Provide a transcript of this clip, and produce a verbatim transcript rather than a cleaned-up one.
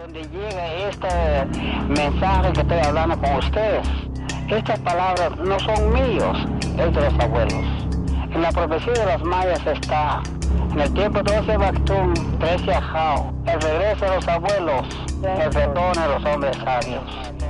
donde llega este mensaje que estoy hablando con ustedes, estas palabras no son míos, es de los abuelos. En la profecía de los mayas está, en el tiempo de doce Bactún, trece Ajao, el regreso de los abuelos, el retorno de los hombres sabios.